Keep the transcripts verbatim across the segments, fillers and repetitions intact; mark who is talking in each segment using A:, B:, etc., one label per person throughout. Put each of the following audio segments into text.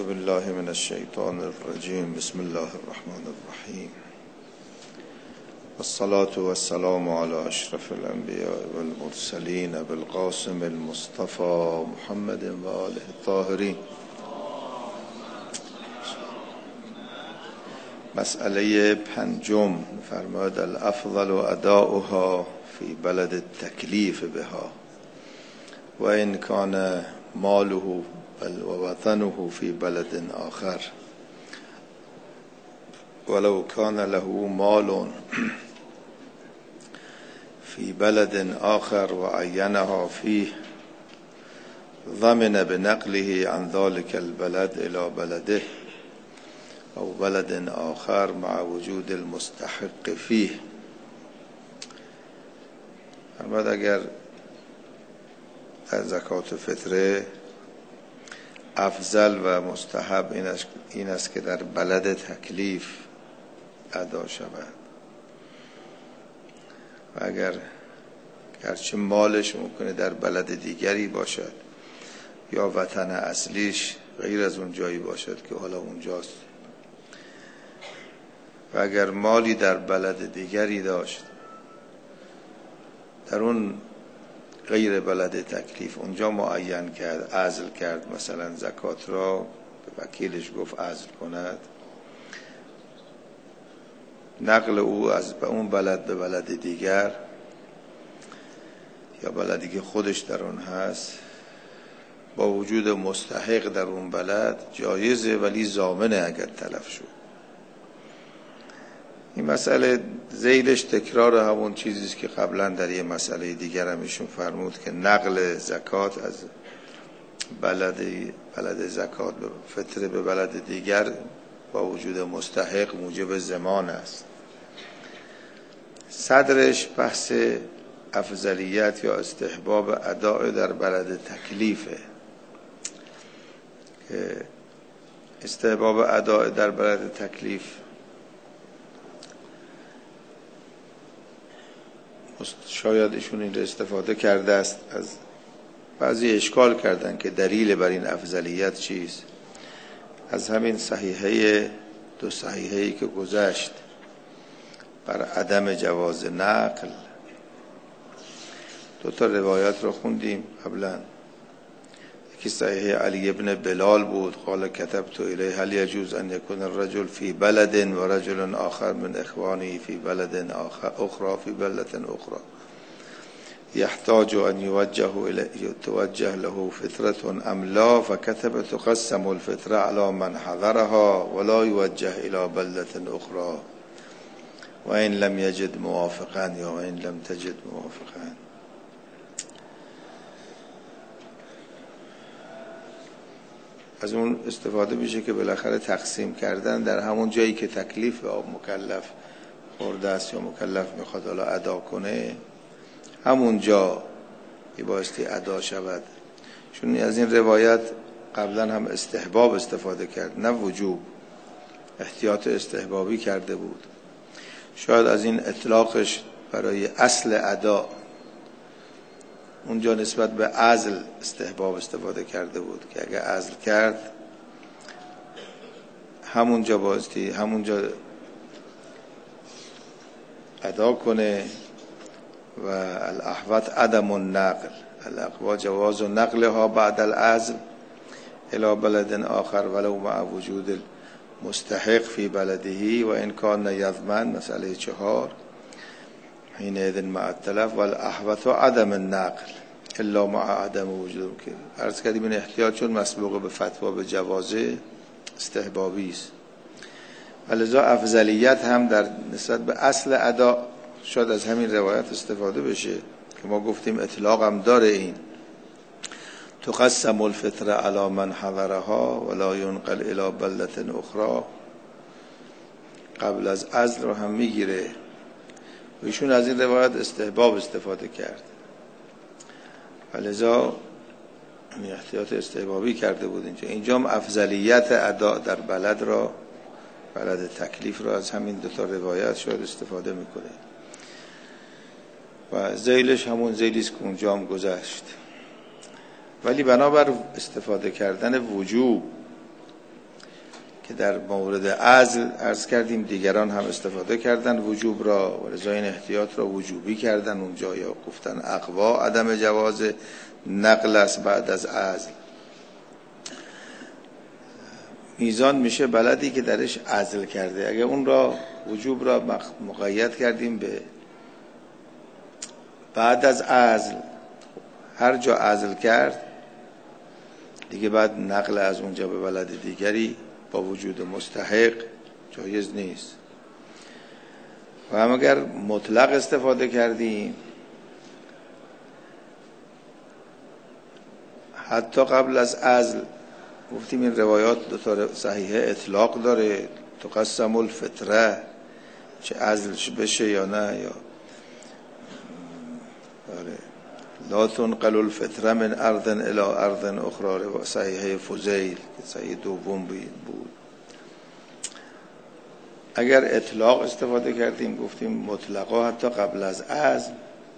A: بالله من الشیطان الرجیم. بسم الله الرحمن الرحیم. والصلاة والسلام على اشرف الانبیاء والمرسلین بالقاسم المصطفى محمد و آله الطاهرین. مسئله پنجم فرمود الافضل اداؤها فی بلد التکلیف بها و ان کان ماله و وطنه فی بلد آخر ولو کان له مال فی بلد آخر و عینها فیه ضمن بنقله عن ذلك البلد الى بلده او بلد آخر مع وجود المستحق فیه. فرمود اگر در زکات فطره افضل و مستحب این است, این است که در بلد تکلیف ادا شود و اگر گرچه مالش ممکنه در بلد دیگری باشد یا وطن اصلیش غیر از اون جایی باشد که حالا اونجاست و اگر مالی در بلد دیگری داشت در اون غیر بلد تکلیف اونجا معین کرد عزل کرد، مثلا زکات را به وکیلش گفت عزل کند، نقل او از اون بلد به بلد دیگر یا بلدی که خودش در اون هست با وجود مستحق در اون بلد جایزه ولی ضامنه اگر تلف شد. این مسئله ذیلش تکرار همون چیزیست که قبلا در یه مسئله دیگر هم ایشون فرمود که نقل زکات از بلد بلد زکات به فطره به بلد دیگر با وجود مستحق موجب ضمان است. صدرش بحث افضلیت یا استحباب اداء در بلد تکلیفه که استحباب اداء در بلد تکلیف شاید ایشون این رو استفاده کرده است، از بعضی اشکال کردن که دلیل بر این افضلیت چیست. از همین صحیحه دو صحیحه‌ای که گذشت بر عدم جواز نقل دو تا روایت رو خوندیم قبلا. یکی صحیح علی ابن بلال بود قال كتبت الیه هل يجوز ان يكون الرجل في بلد و رجل آخر من اخوانه في بلد آخر اخرى في بلد اخرى يحتاج ان يوجه الى توجه له فطرة ام لا فكتب تقسم الفطرة على من حضرها ولا يوجه الى بلدة اخرى وان لم يجد موافقا یا وان لم تجد موافقا. از اون استفاده میشه که بالاخره تقسیم کردن در همون جایی که تکلیف به مکلف خورده است یا مکلف میخواد حالا ادا کنه همون جا بایستی ادا شود. چون از این روایت قبلا هم استحباب استفاده کرد نه وجوب، احتیاط استحبابی کرده بود. شاید از این اطلاقش برای اصل ادا اونجا نسبت به عزل استحباب استفاده کرده بود که اگه عزل کرد همونجا بایستی همونجا ادا کنه و الاحوط عدم النقل الاقوا جواز نقلها بعد العزل الى بلد آخر ولو مع وجود المستحق فی بلده و ان کان یضمن. مسئله چهار حين اذن مع التلف والاحوط عدم النقل الا مع عدم وجود که عرض کردیم این احتیاط چون مسبوق به فتوا به جوازه استحبابی است و لذا افضلیت هم در نسبت به اصل ادا شاید از همین روایت استفاده بشه که ما گفتیم اطلاق هم داره این تقسم الفطره علی من حضرها ولا ينقل الى بلدة اخرى قبل از عزل رو هم میگیره و ایشون از این روایت استحباب استفاده کرد و لذا احتیاط استحبابی کرده بود اینجا. اینجا هم افضلیت ادا در بلد را بلد تکلیف را از همین دو تا روایت شاید استفاده میکنه و ذیلش همون ذیلیست که اونجا هم گذشت. ولی بنابر استفاده کردن وجوب که در مورد عزل عرض کردیم دیگران هم استفاده کردن وجوب را و لذا این احتیاط را وجوبی کردن اونجا، یا گفتن اقوا عدم جواز نقل است بعد از عزل. میزان میشه بلدی که درش عزل کرده. اگه اون را وجوب را مقید کردیم به بعد از عزل، هر جا عزل کرد دیگه بعد نقل از اونجا به بلد دیگری با وجود مستحق جایز نیست. و هم اگر مطلق استفاده کردیم حتی قبل از عزل، گفتیم این روایات دو تا صحیحه اطلاق داره، تقسم الفطره، چه عزل بشه یا نه، یا لا تنقل الفطره من ارض الى ارض اخرى، و صحیحه فضیل که صحیح دوم بود. اگر اطلاق استفاده کردیم گفتیم مطلقا حتی قبل از عزل،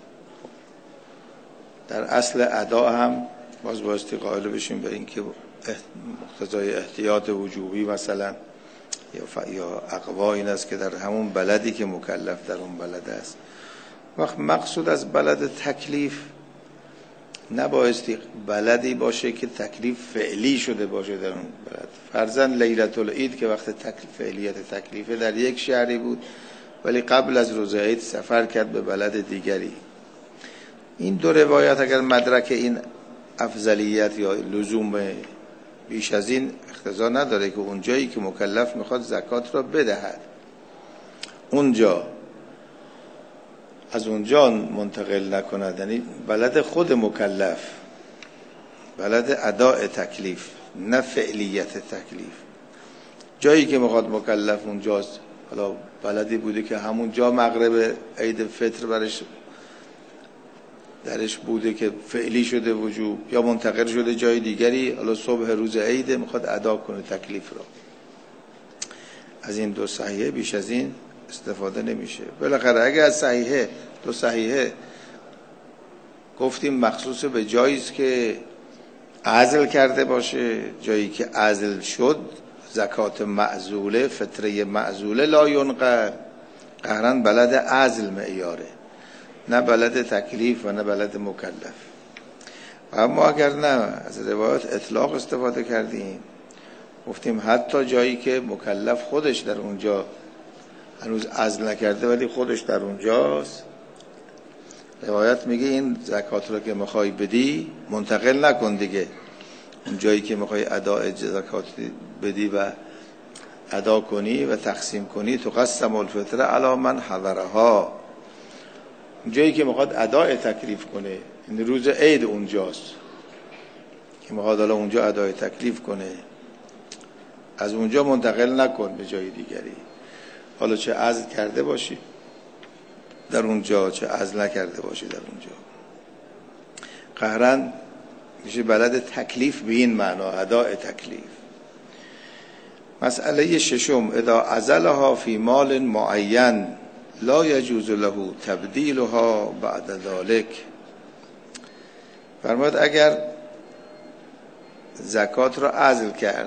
A: در اصل ادا هم باز بایستی قائل بشیم به این که مقتضای احتیاط وجوبی مثلا یا یا اقوا این است که در همون بلدی که مکلف در اون بلد است. وقت مقصود از بلد تکلیف نبایستی بلدی باشه که تکلیف فعلی شده باشه در اون بلد. فرضاً لیلة العید که وقت تکلیف فعلیت تکلیفه در یک شهری بود ولی قبل از روز عید سفر کرد به بلد دیگری. این دو روایت اگر مدرک این افضلیت یا لزوم بیش از این اقتضا نداره که اونجایی که مکلف میخواد زکات را بدهد اونجا از اونجا منتقل نکند، یعنی بلد خود مکلف، بلد اداء تکلیف نه فعلیت تکلیف. جایی که میخواد مکلف اونجاست، حالا بلدی بوده که همونجا مغرب عید فطر برش درش بوده که فعلی شده وجوب، یا منتقل شده جای دیگری، حالا صبح روز عید میخواد ادا کنه تکلیف را. از این دو صحیحه بیش از این استفاده نمیشه. بالاخره اگه از صحیحه دو صحیحه گفتیم مخصوص به جایی است که عزل کرده باشه، جایی که عزل شد زکات معزوله، فطره معزوله لا ینقل، قهرن بلد عزل معیاره نه بلد تکلیف و نه بلد مکلف. اما اگر نه از روایات اطلاق استفاده کردیم گفتیم حتی جایی که مکلف خودش در اونجا هنوز عزل نکرده ولی خودش در اونجاست، روایت میگه این زکات رو که میخوای بدی منتقل نکن دیگه، اون جایی که میخوای اداء زکات بدی و ادا کنی و تقسیم کنی تقسم الفطره علی من حضرها، جایی که میخواد اداء تکلیف کنه، این روز عید اونجاست که میخواد حالا اونجا اداء تکلیف کنه، از اونجا منتقل نکن به جای دیگری، حالا چه عزل کرده باشی در اونجا چه عزل نکرده باشی در اونجا. قهرن میشه بلد تکلیف به این معنا، اداء تکلیف. مسئله ششم، اذا عزلها فی مال معین لا یجوز له تبدیلها بعد ذلك. فرمود اگر زکات را عزل کرد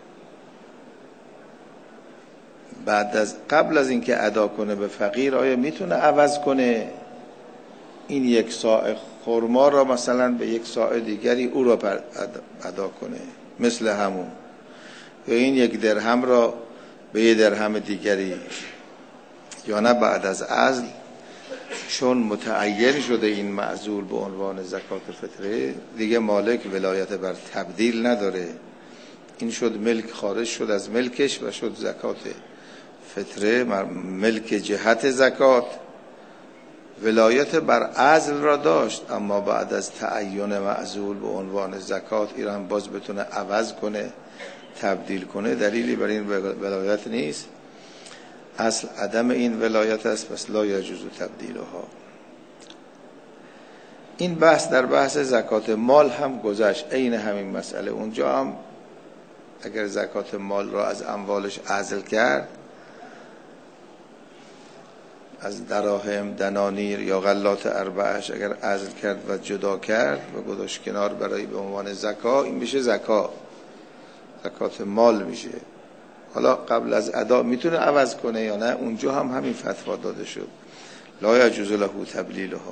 A: بعد از قبل از اینکه ادا کنه به فقیر، آیا میتونه عوض کنه این یک صاع خرما را مثلا به یک صاع دیگری او را ادا کنه مثل همون، یا این یک درهم را به یک درهم دیگری، یا نه بعد از عزل چون متعین شده این معزول به عنوان زکات فطره دیگه مالک ولایت بر تبدیل نداره، این شد ملک، خارج شد از ملکش و شد زکات فطره ملک جهت زکات. ولایت بر عزل را داشت اما بعد از تعین معزول به عنوان زکات این هم باز بتونه عوض کنه تبدیل کنه، دلیلی بر این ولایت نیست، اصل عدم این ولایت است، پس لا یجوز تبدیلها. این بحث در بحث زکات مال هم گذشت، عین همین مسئله. اونجا هم اگر زکات مال را از اموالش عزل کرد، از دراهم، دنانیر یا غلات اربعش اگر عزل کرد و جدا کرد و گذاشت کنار برای به عنوان زکات، این میشه زکات، زکات مال میشه. حالا قبل از ادا میتونه عوض کنه یا نه، اونجا هم همین فتوا داده شد لا یجوز له تبلیلها.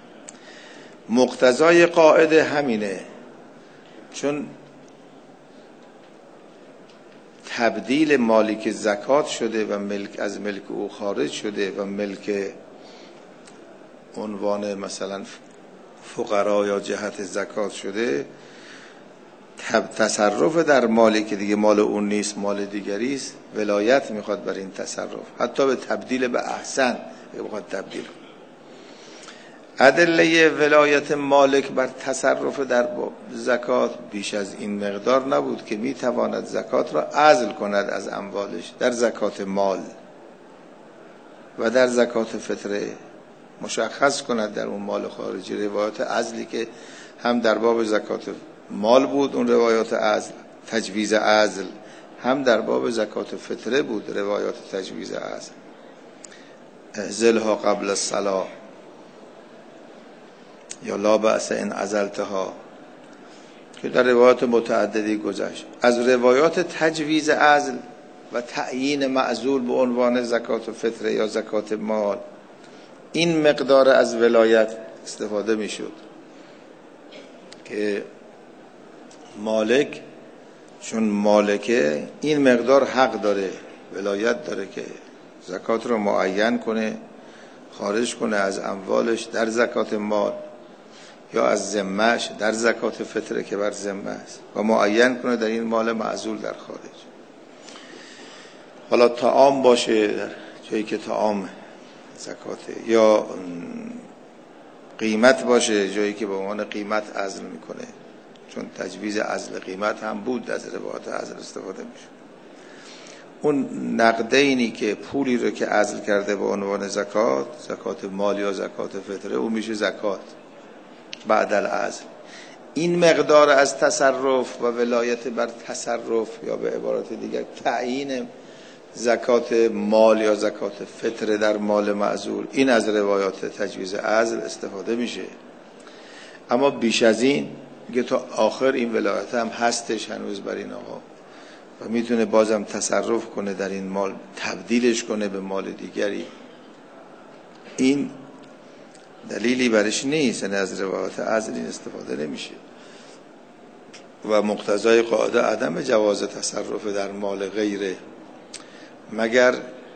A: مقتضای قاعده همینه، چون تبدیل مالی که زکات شده و ملک از ملک او خارج شده و ملک عنوان مثلا فقرا یا جهت زکات شده، تصرف در مالی که دیگه مال اون نیست مال دیگری است، ولایت میخواد بر این تصرف، حتی به تبدیل به احسن میخواد تبدیل. ادله ولایت مالک بر تصرف در زکات بیش از این مقدار نبود که میتواند زکات را عزل کند از اموالش در زکات مال و در زکات فطره، مشخص کند در اون مال خارجی. روایات عزلی که هم در باب زکات مال بود اون روایات عزل تجویز عزل، هم در باب زکات فطره بود روایات تجویز عزل. اعزلها قبل الصلاة یا لا بأس ان عزلتها که در روایات متعددی گذشت. از روایات تجویز عزل و تعیین معزول به عنوان زکات فطره یا زکات مال این مقدار از ولایت استفاده می شد که مالک چون مالکه این مقدار حق داره، ولایت داره که زکات رو معین کنه، خارج کنه از اموالش در زکات مال یا از ذمه‌اش در زکات فطره که بر ذمه است و معین کنه در این مال معزول در خارج. حالا طعام باشه در جایی که طعام زکاته، یا قیمت باشه جایی که به عنوان قیمت عزل میکنه، چون تجویز عزل قیمت هم بود از روایات عزل استفاده میشه. اون نقدینی که پولی رو که عزل کرده به عنوان زکات، زکات مال یا زکات فطره، اون میشه زکات بعد العزل. این مقدار از تصرف و ولایت بر تصرف یا به عبارت دیگر تعیین زکات مال یا زکات فطره در مال معزول، این از روایات تجویز عزل استفاده میشه. اما بیش از این میگه تا آخر این ولایت هم هستش هنوز بر این آقا و میتونه بازم تصرف کنه در این مال، تبدیلش کنه به مال دیگری. این دلیلی برش نیست، یعنی از روایات عزل این استفاده نمیشه. و مقتضای قاعده عدم جواز تصرف در مال غیره مگر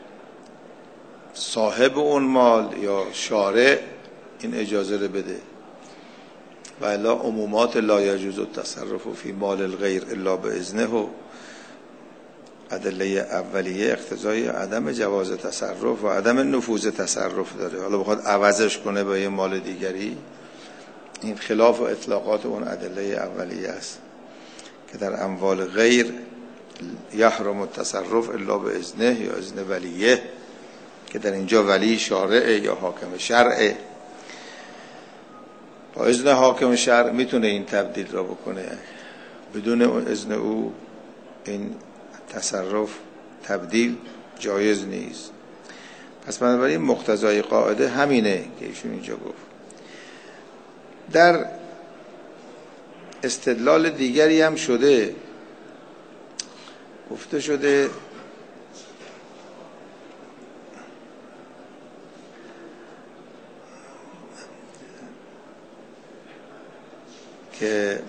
A: صاحب اون مال یا شارع این اجازه رو بده، و الا عمومات لا یجوز التصرف فی مال الغیر الا باذنه و ادله اولیه اقتضای عدم جواز تصرف و عدم نفوذ تصرف داره. حالا بخواد عوضش کنه با یه مال دیگری، این خلاف اطلاقات اون ادله اولیه است که در اموال غیر یحرم التصرف الا باذنه یا اذن ولیه، که در اینجا ولی شارع یا حاکم شرع، با اذن حاکم شرع میتونه این تبدیل را بکنه، بدون اذن او این تصرف تبدیل جایز نیست. پس بنابراین مقتضای قاعده همینه که ایشون اینجا گفت. در استدلال دیگری هم شده، گفته شده که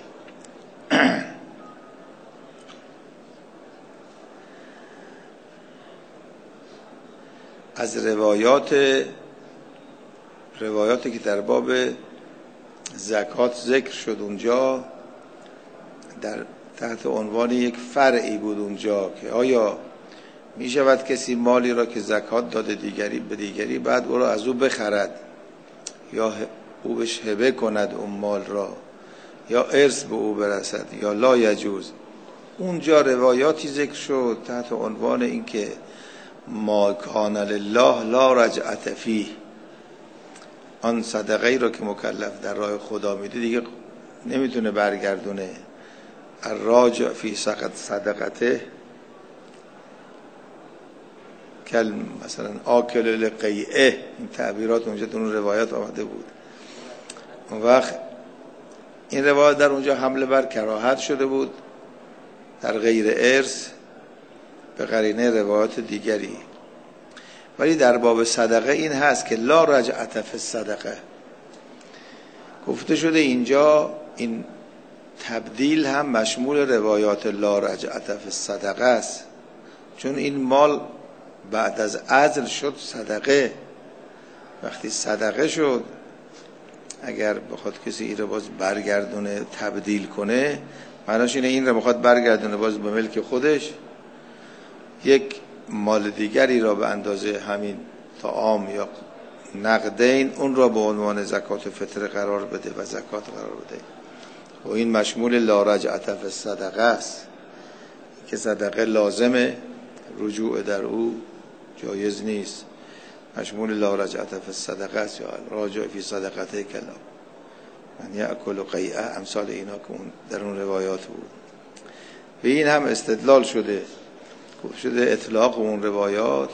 A: از روایات روایاتی که در باب زکات ذکر شد اونجا در تحت عنوان یک فرعی بود اونجا که آیا می شود کسی مالی را که زکات داده دیگری به دیگری بعد او را از او بخرد یا او بهش هبه کند اون مال را یا ارث به او برسد یا لا یجوز. اونجا روایاتی ذکر شد تحت عنوان این که ما کان لله لا رجعت فیه، آن صدقه‌ای را که مکلف در راه خدا میده دیگه نمیتونه برگردونه. الراجع فی سقط صدقته کل مثلا آکل لقیعه، این تعبیرات اونجا در اون روایات آمده بود. اون وقت این روایت در اونجا حمله بر کراهت شده بود در غیر ارث به قرینه روایات دیگری. ولی در باب صدقه این هست که لا رجعت فی الصدقه، گفته شده اینجا این تبدیل هم مشمول روایات لا رجعت فی الصدقه است، چون این مال بعد از عزل شد صدقه. وقتی صدقه شد اگر بخواد کسی این رو باز برگردونه تبدیل کنه، معناش اینه این رو بخواد برگردونه باز به ملک خودش، یک مال دیگری را به اندازه همین طعام یا نقدین اون را به عنوان زکات فطر قرار بده و زکات قرار بده. و این مشمول لا رجعت فی الصدقه است که صدقه لازمه، رجوع در او جایز نیست. مشمول لا رجعت فی الصدقه است یا راجع فی صدقته کلا من یأکل قیعه، امثال اینا که اون در اون روایات بود. به این هم استدلال شده شده اطلاق اون روایات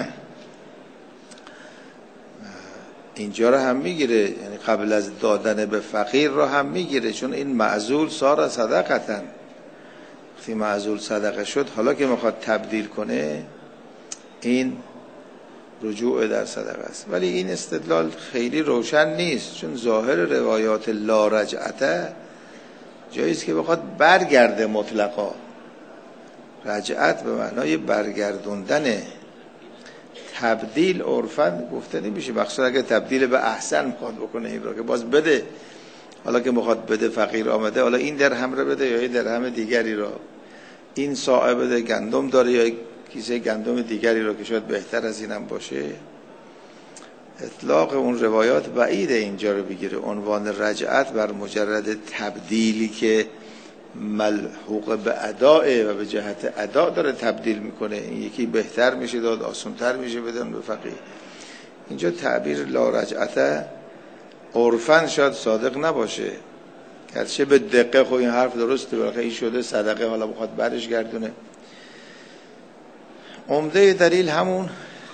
A: اینجا رو هم میگیره، یعنی قبل از دادن به فقیر رو هم میگیره، چون این معزول سار صدقتن. وقتی معزول صدقه شد حالا که میخواد تبدیل کنه این رجوع در صدقه است. ولی این استدلال خیلی روشن نیست، چون ظاهر روایات لا رجعته جاییست که بخواد برگرده مطلقا. رجعت به معنای برگردوندنه. تبدیل عرفاً گفته نمیشه، مخصوصا اگه تبدیل به احسن میخواد بکنه این رو که باز بده. حالا که میخواد بده فقیر آمده، حالا این درهم رو بده یا این درهم دیگری رو، این ساعه بده گندم داره یا کیسه گندم دیگری رو که شاید بهتر از اینم باشه. اطلاق اون روایات بعید اینجا رو بگیره. عنوان رجعت بر مجرد تبدیلی که ملحوق به ادائه و به جهت ادا داره تبدیل میکنه، این یکی بهتر میشه داد، آسانتر میشه بدن به فقیر. اینجا تعبیر لا رجعت عرفاً شاید صادق نباشه، گرچه به دقیق خب این حرف درسته، بلکه این شده صدقه حالا بخواد برش گردونه. عمده دلیل همون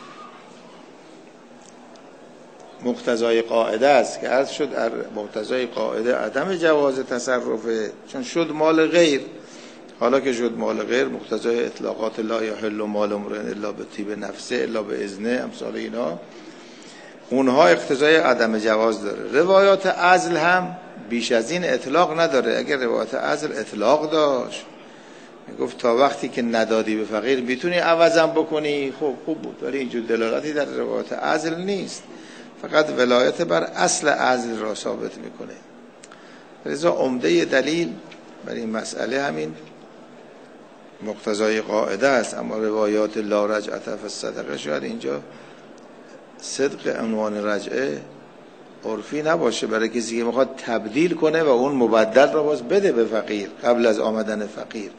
A: مقتضای قاعده است که عرض شد. مقتضای قاعده عدم جواز تصرفه، چون شد مال غیر. حالا که شد مال غیر، مقتضای اطلاقات لا یحل مال امرئ الا بطیب نفسه الا باذنه امثال اینا، اونها اقتضای عدم جواز داره. روایات عزل هم بیش از این اطلاق نداره. اگر روایات عزل اطلاق داشت میگفت تا وقتی که ندادی به فقیر میتونی عوضم بکنی، خب خوب بود. ولی اینجور دلالتی در روایات عزل نیست، فقط ولایت بر اصل عزل را ثابت میکنه. لذا عمده دلیل بر این مسئله همین مقتضای قاعده است. اما روایات لا رجعت فی الصدقه شاید اینجا صدق عنوان رجعه عرفی نباشه برای کسی که میخواد تبدیل کنه و اون مبدل را باز بده به فقیر قبل از آمدن فقیر.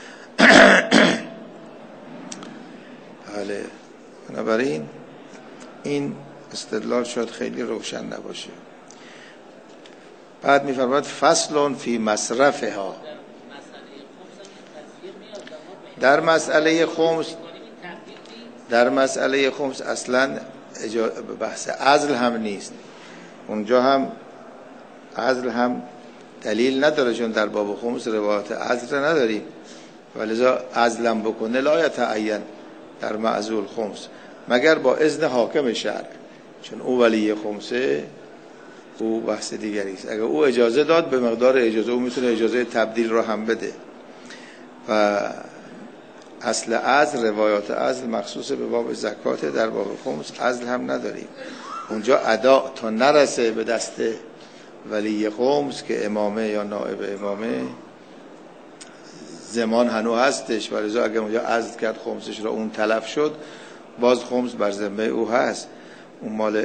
A: بله، بنابراین این استدلال شاید خیلی روشن نباشه. بعد میفرماید فصل فی مصرفها. در مسئله خمس در مسئله خمس اصلا بحث عزل هم نیست. اونجا هم عزل هم دلیل نداره، چون در باب خمس روایت عزل نداریم. ولذا عزلم بکنه لا یتعین در معزول خمس مگر با اذن حاکم شرع، چون او ولی خمسه، او بحث دیگری است. اگر او اجازه داد به مقدار اجازه، او میتونه اجازه تبدیل رو هم بده. و اصل عزل، روایات عزل مخصوص به باب زکات، در باب خمس عزل هم نداریم. اونجا ادا تا نرسه به دست ولی خمس که امامه یا نائب امامه، زمان هنو هستش. ولذا اگر اونجا عزل کرد خمسش را اون تلف شد، باز خمس بر ذمه او هست. اون مال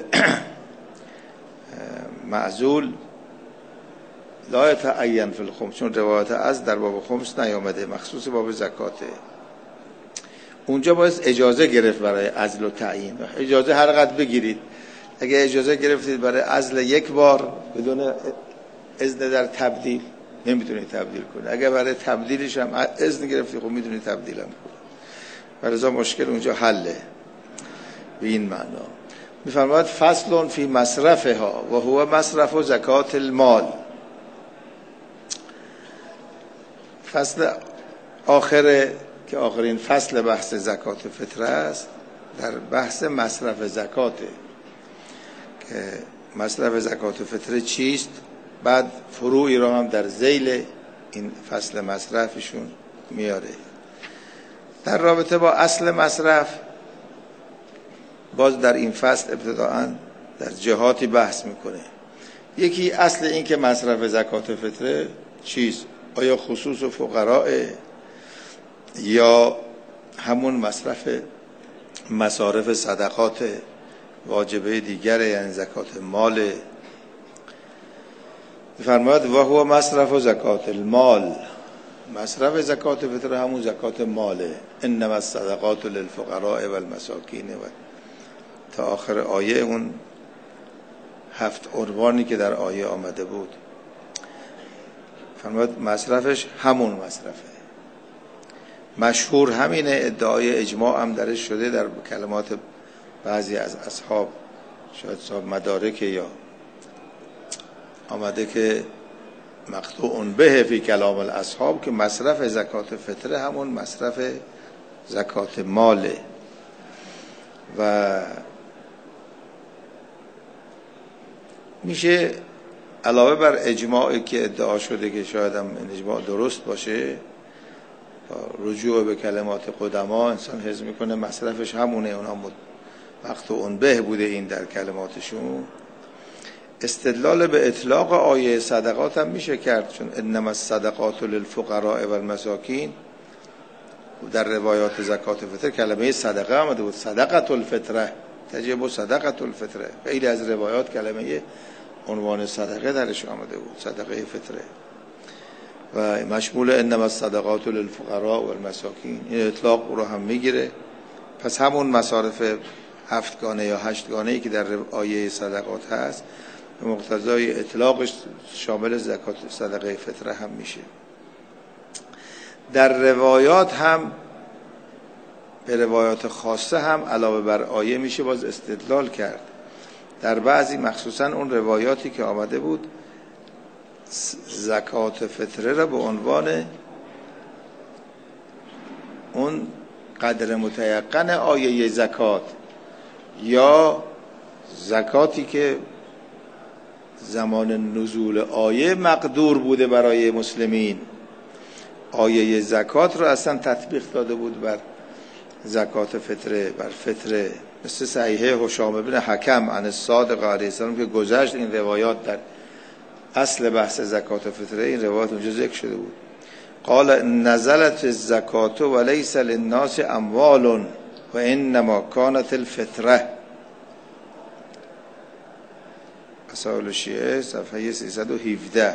A: معزول لا یتعین فی الخمس، چون روایت عزل در باب خمس نیامده، مخصوص باب زکاته. اونجا باید اجازه گرفت برای عزل و تعیین. اجازه هر قدر بگیرید. اگه اجازه گرفتید برای عزل یک بار بدون اذن در تبدیل، نمیتونید تبدیل کنید. اگه برای تبدیلش هم اذن گرفتید، خب میتونید تبدیل هم کنید. ولذا مشکل اونجا حله. به این معنا میفرماید فصل فی مصرفها و هو مصرف و زکات المال. فصل آخر که آخرین فصل بحث زکات فطره است در بحث مصرف زکاته که مصرف زکات فطره چیست، بعد فروعی را هم در ذیل این فصل مصرفشون میاره. در رابطه با اصل مصرف باز در این فصل ابتداءً در جهاتی بحث میکنه. یکی اصل این که مصرف زکات فطره چیست، آیا خصوص و فقراء یا همون مصرف مصارف صدقات واجبه دیگره، یعنی زکات مال. فرماید و هو مصرف و زکات المال، مصرف زکات فطره همون زکات ماله. انما الصدقات للفقراء والمساکین و تا آخر آیه، اون هفت عنوانی که در آیه آمده بود. فرماید مصرفش همون مصرفه. مشهور همینه، ادعای اجماع هم درش شده در کلمات بعضی از اصحاب، شاید صاحب مدارک یا آمده که مقطوع به فی کلام الاصحاب که مصرف زکات فطره همون مصرف زکات ماله. و میشه علاوه بر اجماعی که ادعا شده که شاید هم این اجماع درست باشه، رجوع به کلمات قدما انسان حس میکنه مصرفش همونه، اونا مقطوع به بوده این در کلماتشون. استدلال به اطلاق آیه صدقات هم میشه کرد، چون انما الصدقات للفقراء والمساکین در روایات زکات فطر کلمه صدقه آمده بود، صدقه الفطره، تجب صدقه الفطره. خیلی از روایات کلمه عنوان صدقه درش آمده بود، صدقه فطره، و مشمول انما الصدقات للفقراء والمساکین. این اطلاق رو هم میگیره. پس همون مصارف هفتگانه یا هشتگانه‌ای که در آیه صدقات هست به مقتضای اطلاقش شامل زکات صدقه فطره هم میشه. در روایات هم به روایات خاصه هم علاوه بر آیه میشه باز استدلال کرد. در بعضی مخصوصا اون روایاتی که آمده بود زکات فطره را به عنوان اون قدر متیقن آیه زکات یا زکاتی که زمان نزول آیه مقدور بوده برای مسلمین، آیه زکات رو اصلا تطبیق داده بود بر زکات فطره، بر فطره، مثل صحیحه هشام بن حکم عن الصادق علیه السلام که گذشت. این روایات در اصل بحث زکات فطره این روایات اونجا ذکر شده بود. قال نزلت الزکات وليس للناس اموال و انما كانت الفطره. رسائل الشیعه صفحه سیصد و هفده.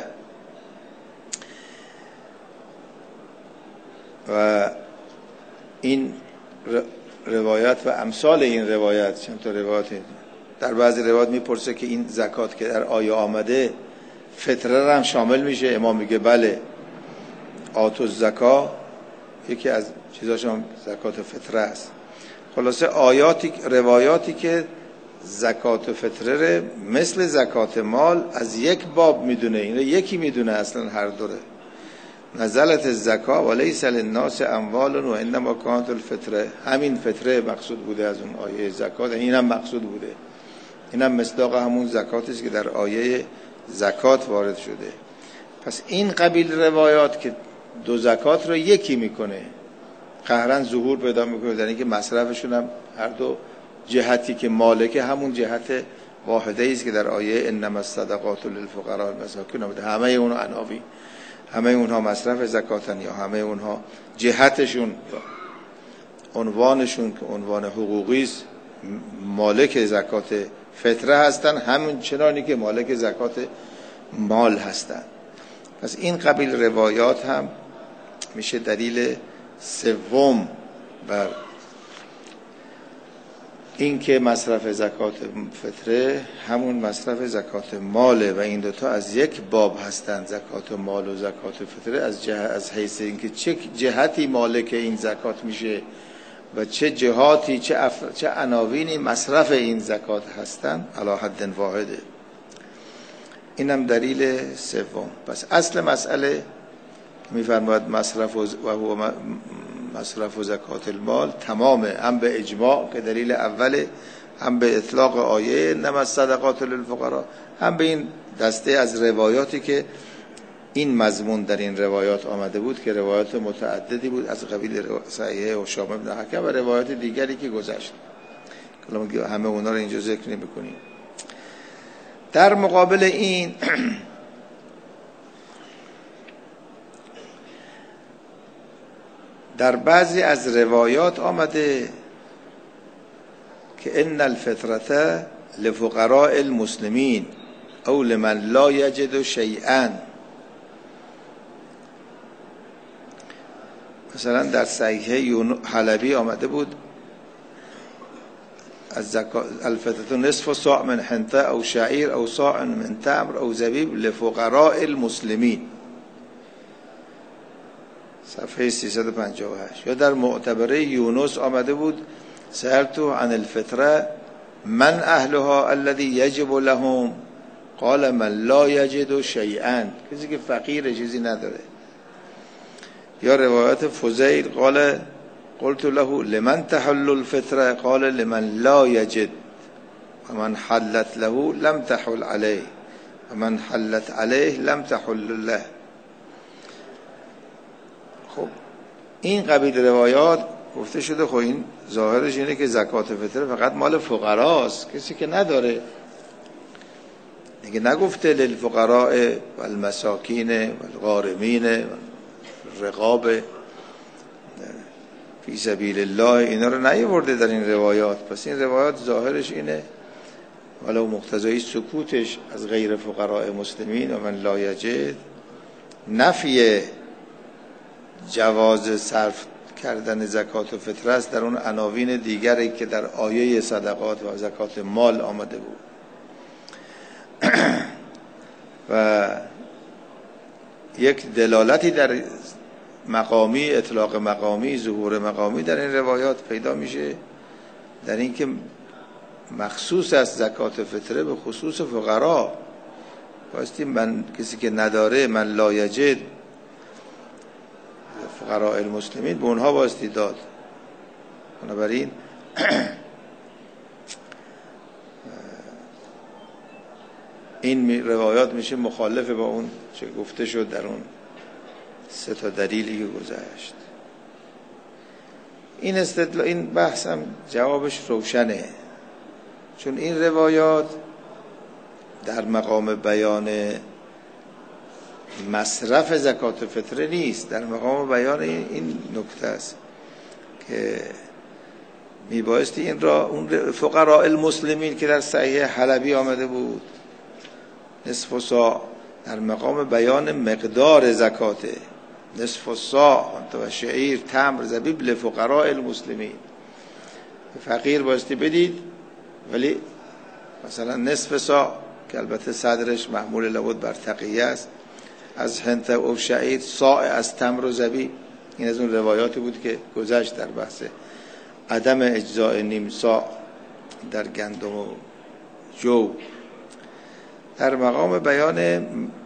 A: و این روایت و امثال این روایت، چند تا روایت در بعضی روایت میپرسه که این زکات که در آیه آمده فطره را هم شامل میشه؟ امام میگه بله، آتو الزکا یکی از چیزاش هم زکات فطره است. خلاصه آیاتی روایاتی که زکات فطره مثل زکات مال از یک باب میدونه، این یکی میدونه اصلا هر دوره. نزلت الزکا و لیس للناس اموال و انما کانت الفطره، همین فطره مقصود بوده از اون آیه زکات، اینم مقصود بوده، اینم مصداق همون زکاتی است که در آیه زکات وارد شده. پس این قبیل روایات که دو زکات رو یکی میکنه قهرن ظهور پیدا میکنه، در اینکه مصرفشون هم هر دو جهتی که مالک همون جهت واحده است که در آیه انما الصدقات للفقراء والمساکین آمده. همه اون عناوین، همه اونها مصرف زکاتن یا همه اونها جهتشون یا عنوانشون که عنوان حقوقی است مالک زکات فطره هستن، همون چنانی که مالک زکات مال هستن. پس این قبیل روایات هم میشه دلیل سوم بر این که مصرف زکات فطره همون مصرف زکات ماله و این دوتا از یک باب هستند، زکات مال و زکات فطره، از جهت از حیث اینکه چه جهتی مالک این زکات میشه و چه جهاتی چه اف... چه عناوینی مصرف این زکات هستند علی حد واحده. اینم دلیل سوم. پس اصل مسئله میفرماید مصرف و هو مصرف و زکات المال تمامه، هم به اجماع که دلیل اوله، هم به اطلاق آیه انما الصدقات للفقراء، هم به این دسته از روایاتی که این مضمون در این روایات آمده بود که روایات متعددی بود از قبیل صحیحه هشام بن حکم و روایات دیگری که گذشت، همه اونا رو اینجا ذکر نمی‌کنیم. در مقابل این در بعضی از روایات آمده که ان الفطرة لفقراء المسلمین او لمن لا یجد شیئا. مثلا در صحیحه حلبی آمده بود از زکات الفطرة نصف صاع من حنطه او شعیر او صاع من تمر او زبیب لفقراء المسلمین، صفحه سیصد و پنجاه و هشت. یا در معتبره یونس آمده بود سألت عن الفطرة من اهلها الذي يجب لهم قال من لا یجد شیئا، کسی که فقیر چیزی نداره. یا روایت فضیل قال قلت له لمن تحل الفطرة قال لمن لا یجد و من حلت له لم تحل عليه و من حلت عليه لم تحل له. خب این قبیل روایات گفته شده خب این ظاهرش اینه که زکات فطره فقط مال فقراست، کسی که نداره دیگه نگفته للفقراء والمساکین والغارمین والرقاب فی سبیل الله، اینا رو نیاورده در این روایات. پس این روایات ظاهرش اینه ولو مقتضای سکوتش از غیر فقراء مسلمین و من لا یجد نفی جواز صرف کردن زکات و فطره است در اون عناوین دیگری که در آیه صدقات و زکات مال آمده بود. و یک دلالتی در مقامی، اطلاق مقامی، ظهور مقامی در این روایات پیدا میشه در این که مخصوص است زکات فطره به خصوص فقرا. بایستی من کسی که نداره من لا یجد فقراء المسلمین به اونها بایستی داد. بنابراین این روایات میشه مخالف با اون چه گفته شد در اون سه تا دلیلی که گذشت. این استدلال این بحث هم جوابش روشنه، چون این روایات در مقام بیان مصرف زکات فطره نیست، در مقام بیان این نکته است که میبایستی این را اون فقراء المسلمین که در صحیح حلبی آمده بود نصف صاع در مقام بیان مقدار زکاته، نصف صاع و شعیر تمر زبیب لفقراء المسلمین، فقیر بایستی بدید، ولی مثلا نصف صاع که البته صدرش محمول لابد بر تقیه است از حنطه و شعیر، صاع از تمر و زبیب. این از اون روایاتی بود که گذشت در بحث عدم اجزاء نیم صاع در گندم و جو. در مقام بیان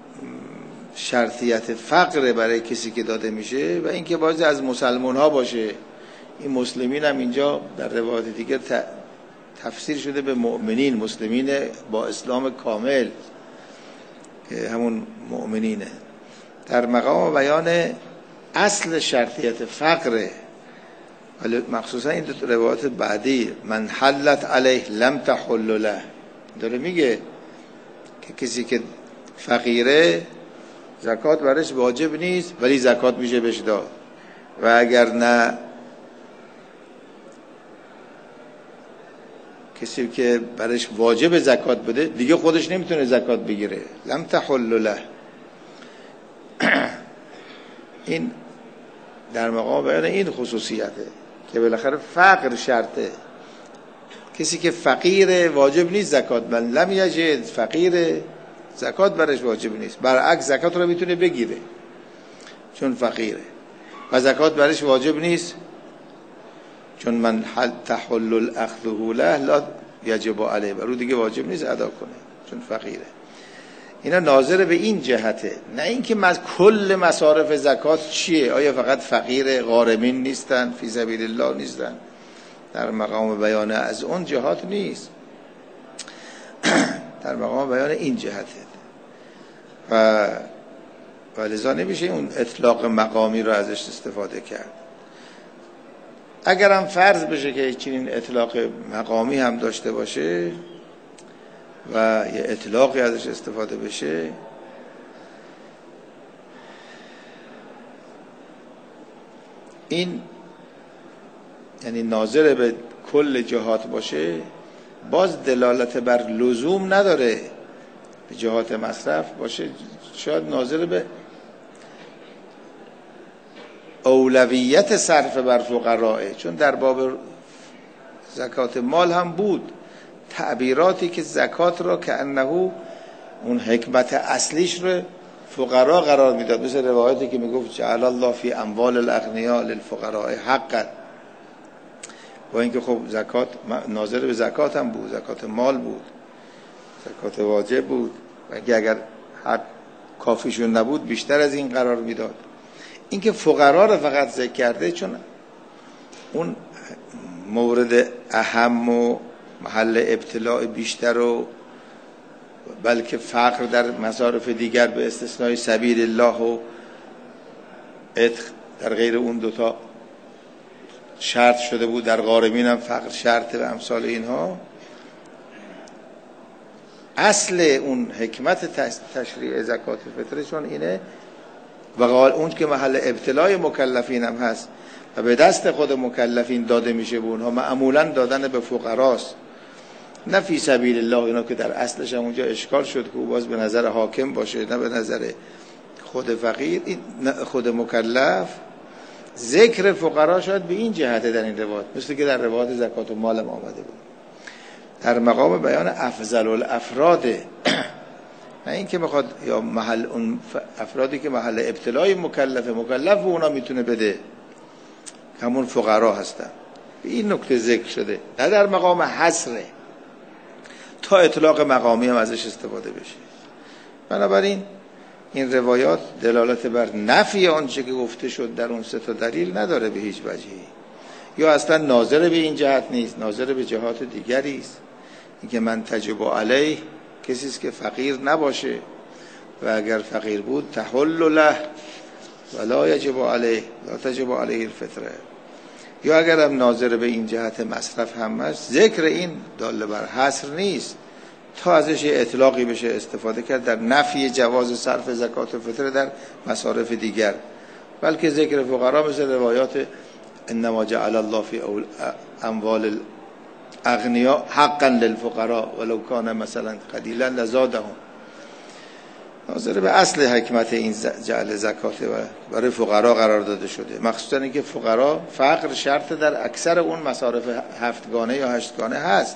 A: شرطیت فقر برای کسی که داده میشه و اینکه باز از مسلمان ها باشه. این مسلمین هم اینجا در روایات دیگر تفسیر شده به مؤمنین، مسلمین با اسلام کامل که همون مؤمنینه. در مقام بیان اصل شرطیت فقر، ولی مخصوصا این دو روایات بعدی من حلت علیه لم تحل له داره میگه که کسی که فقیره زکات برش واجب نیست ولی زکات میشه بهش داد، و اگر نه کسی که برش واجب زکات بده دیگه خودش نمیتونه زکات بگیره. لم تحل له این در مقام بیان این خصوصیته که بالاخره فقر شرطه. کسی که فقیره واجب نیست زکات، من لم یجد فقیره زکات برش واجب نیست، برعکس زکات رو میتونه بگیره چون فقیره، و زکات برش واجب نیست چون من تحل الاخذه له لا یجب علیه، برو دیگه واجب نیست ادا کنه چون فقیره. اینا ناظر به این جهته، نه اینکه مز... کل مصارف زکات چیه، آیا فقط فقیر غارمین نیستن، فی سبیل الله نیستن، در مقام بیان از اون جهات نیست، در مقام بیان این جهته. و ولذا نمیشه اون اطلاق مقامی رو ازش استفاده کرد. اگرم فرض بشه که چنین اطلاق مقامی هم داشته باشه و یه اطلاقی ازش استفاده بشه، این یعنی ناظر به کل جهات باشه، باز دلالت بر لزوم نداره به جهات مصرف باشه، شاید ناظر به اولویت صرف بر فقرائه، چون در باب زکات مال هم بود تعبیراتی که زکات را که انه اون حکمت اصلیش رو فقرا قرار میداد، مثل روایتی که میگفت جعل الله فی اموال الاغنیاء للفقراء حقا، با اینکه خب زکات ناظر به زکات هم بود، زکات مال بود، زکات واجب بود، و اگر حق کافیشون نبود بیشتر از این قرار میداد. اینکه فقرا رو فقط ذکر کرده چون اون مورد اهم و محل ابتلاع بیشتر و بلکه فقر در مصارف دیگر به استثنای سبیل الله و عتق در غیر اون دوتا شرط شده بود، در غارمین هم فقر شرط و امثال اینها. اصل اون حکمت تشریع زکات فطره چون اینه و اون که محل ابتلای مکلفین هم هست و به دست خود مکلفین داده میشه به اونها، معمولا دادن به فقراست، نه فی سبیل الله. اینا که در اصلش هم اونجا اشکال شد که باز به نظر حاکم باشه نه به نظر خود فقیر، خود مکلف. ذکر فقرا شاید به این جهته در این روایت، مثل که در روایت زکات و مال هم آمده بود، در مقام بیان افضل الافراد، نه این که میخواد یا محل اون افرادی که محل ابتلای مکلف مکلف و اونا میتونه بده، همون فقرا هستن، به این نکته ذکر شده، نه در مقام حصره تا اطلاق مقامی هم ازش استفاده بشه. بنابراین این روایات دلالت بر نفی آنچه که گفته شد در اون سه تا دلیل نداره به هیچ وجهی، یا اصلا ناظر به این جهت نیست، ناظر به جهات دیگری است. اینکه من تجب علیه کسی است که فقیر نباشه و اگر فقیر بود تحل له ولا یجب علیه لا تجب علیه الفطره، یا اگر هم ناظر به این جهت مصرف هم هست، ذکر این دال بر حصر نیست تا ازش اطلاقی بشه استفاده کرد در نفی جواز صرف زکات فطر در مصارف دیگر، بلکه ذکر فقرا مثل روایات انما جعل الله فی اموال الاغنیاء حقا للفقراء ولو کان مثلا قلیلا لزادهم، ناظر به اصل حکمت این جعل زکات و برای فقرا قرار داده شده، مخصوصا اینکه فقرا فقر شرط در اکثر اون مصارف هفتگانه یا هشتگانه هست.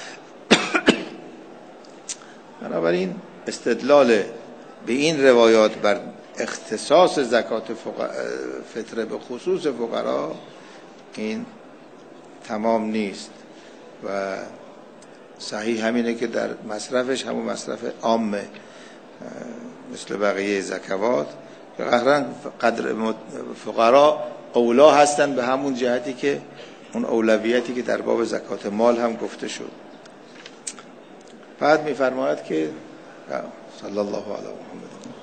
A: بنابراین استدلال به این روایات بر اختصاص زکات فطره به خصوص فقرا این تمام نیست و صحیح همینه که در مصرفش همون مصرف عامه مثل بقیه زکوات، قهرن قدر فقرا اولا هستن به همون جهتی که اون اولویتی که در باب زکات مال هم گفته شد. بعد می‌فرماید که صلی الله علیه و محمد